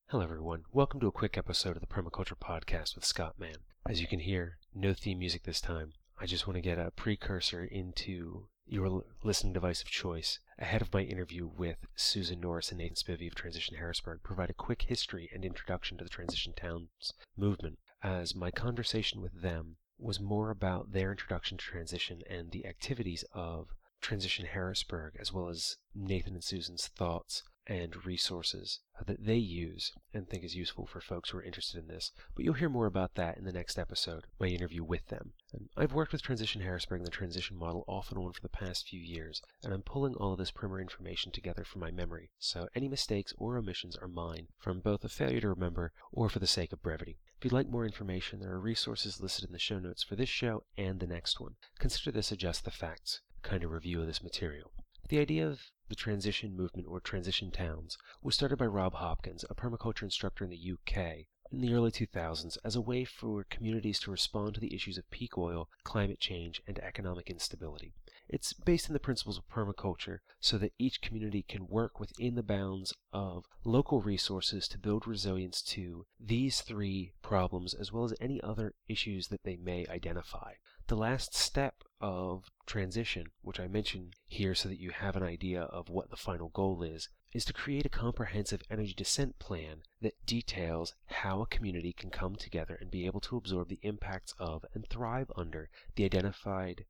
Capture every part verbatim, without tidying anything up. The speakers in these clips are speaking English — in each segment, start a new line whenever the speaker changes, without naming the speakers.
Hello everyone, welcome to a quick episode of the Permaculture Podcast with Scott Mann. As you can hear, no theme music this time. I just want to get a precursor into your listening device of choice ahead of my interview with Susan Norris and Nathan Spivey of Transition Harrisburg, provide a quick history and introduction to the Transition Towns movement, as my conversation with them was more about their introduction to transition and the activities of Transition Harrisburg, as well as Nathan and Susan's thoughts and resources that they use and think is useful for folks who are interested in this. But you'll hear more about that in the next episode, my interview with them. And I've worked with Transition Harrisburg and the transition model off and on for the past few years, and I'm pulling all of this primer information together from my memory, so any mistakes or omissions are mine, from both a failure to remember or for the sake of brevity. If you'd like more information, there are resources listed in the show notes for this show and the next one. Consider this a Just the Facts kind of review of this material. The idea of the transition movement, or transition towns, was started by Rob Hopkins, a permaculture instructor in the U K, in the early two thousands as a way for communities to respond to the issues of peak oil, climate change, and economic instability. It's based in the principles of permaculture so that each community can work within the bounds of local resources to build resilience to these three problems as well as any other issues that they may identify. The last step of transition, which I mention here so that you have an idea of what the final goal is, is to create a comprehensive energy descent plan that details how a community can come together and be able to absorb the impacts of and thrive under the identified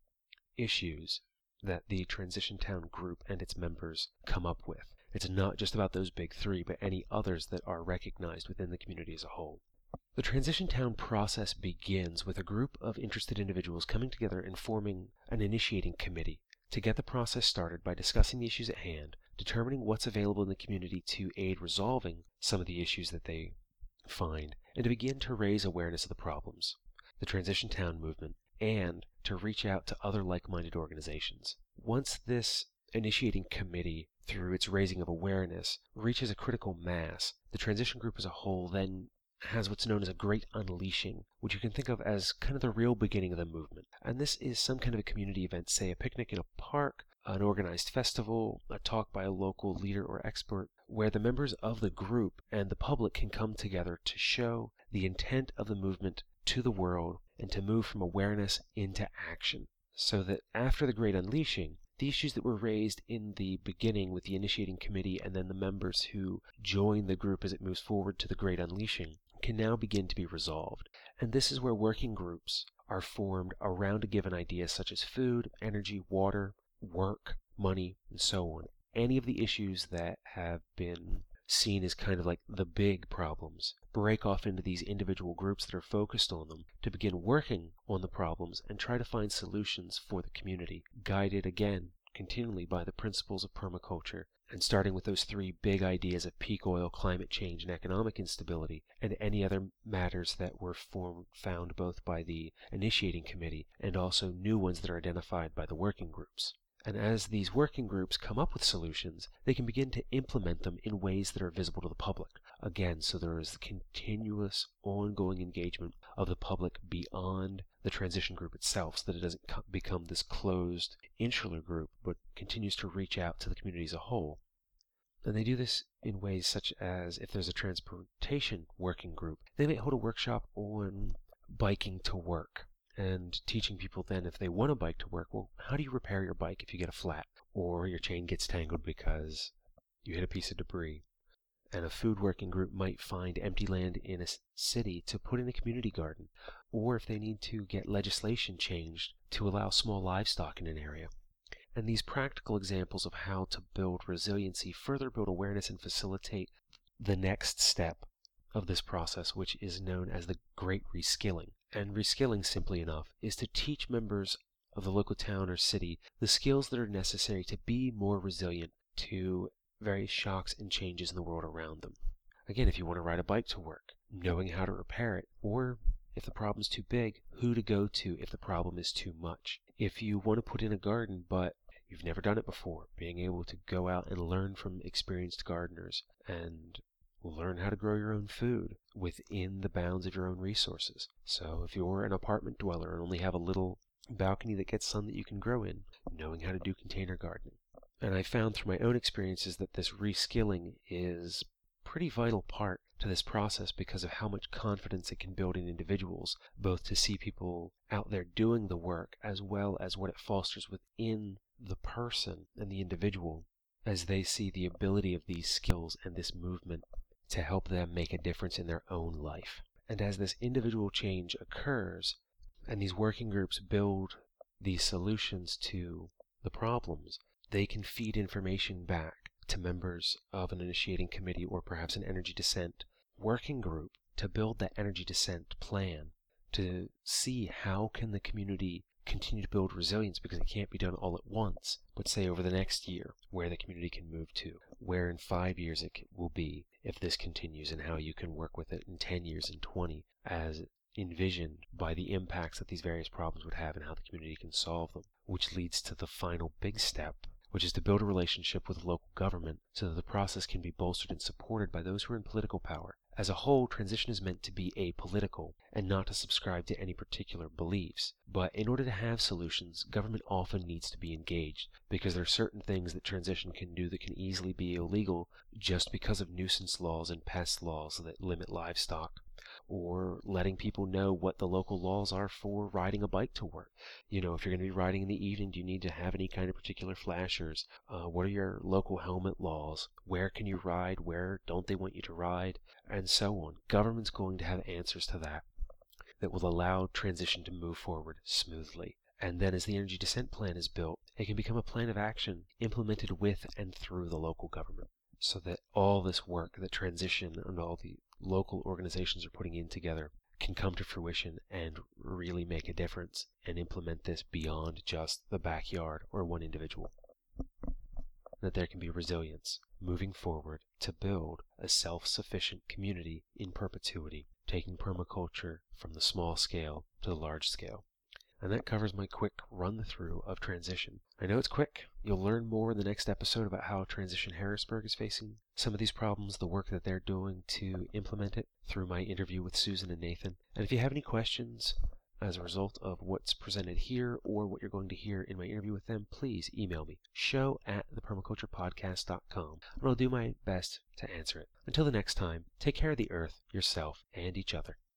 issues that the Transition Town group and its members come up with. It's not just about those big three, but any others that are recognized within the community as a whole. The Transition Town process begins with a group of interested individuals coming together and forming an initiating committee to get the process started by discussing the issues at hand, determining what's available in the community to aid resolving some of the issues that they find, and to begin to raise awareness of the problems, the Transition Town movement, and to reach out to other like-minded organizations. Once this initiating committee, through its raising of awareness, reaches a critical mass, the transition group as a whole then has what's known as a great unleashing, which you can think of as kind of the real beginning of the movement. And this is some kind of a community event, say a picnic in a park, an organized festival, a talk by a local leader or expert, where the members of the group and the public can come together to show the intent of the movement to the world and to move from awareness into action. So that after the great unleashing, the issues that were raised in the beginning with the initiating committee and then the members who join the group as it moves forward to the great unleashing can now begin to be resolved. And this is where working groups are formed around a given idea such as food, energy, water, work, money, and so on. Any of the issues that have been seen as kind of like the big problems break off into these individual groups that are focused on them to begin working on the problems and try to find solutions for the community, guided again continually by the principles of permaculture, and starting with those three big ideas of peak oil, climate change, and economic instability, and any other matters that were formed, found both by the initiating committee and also new ones that are identified by the working groups. And as these working groups come up with solutions, they can begin to implement them in ways that are visible to the public. Again, so there is the continuous, ongoing engagement of the public beyond the transition group itself, so that it doesn't co- become this closed, insular group, but continues to reach out to the community as a whole. And they do this in ways such as, if there's a transportation working group, they might hold a workshop on biking to work, and teaching people then, if they want a bike to work, well, how do you repair your bike if you get a flat, or your chain gets tangled because you hit a piece of debris? And a food working group might find empty land in a city to put in a community garden, or if they need to get legislation changed to allow small livestock in an area. And these practical examples of how to build resiliency further build awareness and facilitate the next step of this process, which is known as the Great Reskilling. And reskilling, simply enough, is to teach members of the local town or city the skills that are necessary to be more resilient to various shocks and changes in the world around them. Again, if you want to ride a bike to work, knowing how to repair it, or if the problem's too big, who to go to if the problem is too much. If you want to put in a garden, but you've never done it before, being able to go out and learn from experienced gardeners and learn how to grow your own food within the bounds of your own resources. So if you're an apartment dweller and only have a little balcony that gets sun that you can grow in, knowing how to do container gardening. And I found through my own experiences that this reskilling is a pretty vital part to this process because of how much confidence it can build in individuals, both to see people out there doing the work as well as what it fosters within the person and the individual as they see the ability of these skills and this movement to help them make a difference in their own life. And as this individual change occurs and these working groups build these solutions to the problems, they can feed information back to members of an initiating committee or perhaps an energy descent working group to build that energy descent plan to see how can the community continue to build resilience, because it can't be done all at once, but say over the next year where the community can move to, where in five years it will be if this continues, and how you can work with it in ten years and twenty as envisioned by the impacts that these various problems would have and how the community can solve them, which leads to the final big step, which is to build a relationship with local government so that the process can be bolstered and supported by those who are in political power. As a whole, transition is meant to be apolitical and not to subscribe to any particular beliefs. But in order to have solutions, government often needs to be engaged, because there are certain things that transition can do that can easily be illegal just because of nuisance laws and pest laws that limit livestock, or letting people know what the local laws are for riding a bike to work. You know, if you're going to be riding in the evening, do you need to have any kind of particular flashers? Uh, what are your local helmet laws? Where can you ride? Where don't they want you to ride? And so on. Government's going to have answers to that that will allow transition to move forward smoothly. And then as the energy descent plan is built, it can become a plan of action implemented with and through the local government, so that all this work that transition and all the local organizations are putting in together can come to fruition and really make a difference and implement this beyond just the backyard or one individual. That there can be resilience moving forward to build a self-sufficient community in perpetuity, taking permaculture from the small scale to the large scale. And that covers my quick run-through of transition. I know it's quick. You'll learn more in the next episode about how Transition Harrisburg is facing some of these problems, the work that they're doing to implement it, through my interview with Susan and Nathan. And if you have any questions as a result of what's presented here or what you're going to hear in my interview with them, please email me, show at the permaculture podcast dot com, and I'll do my best to answer it. Until the next time, take care of the earth, yourself, and each other.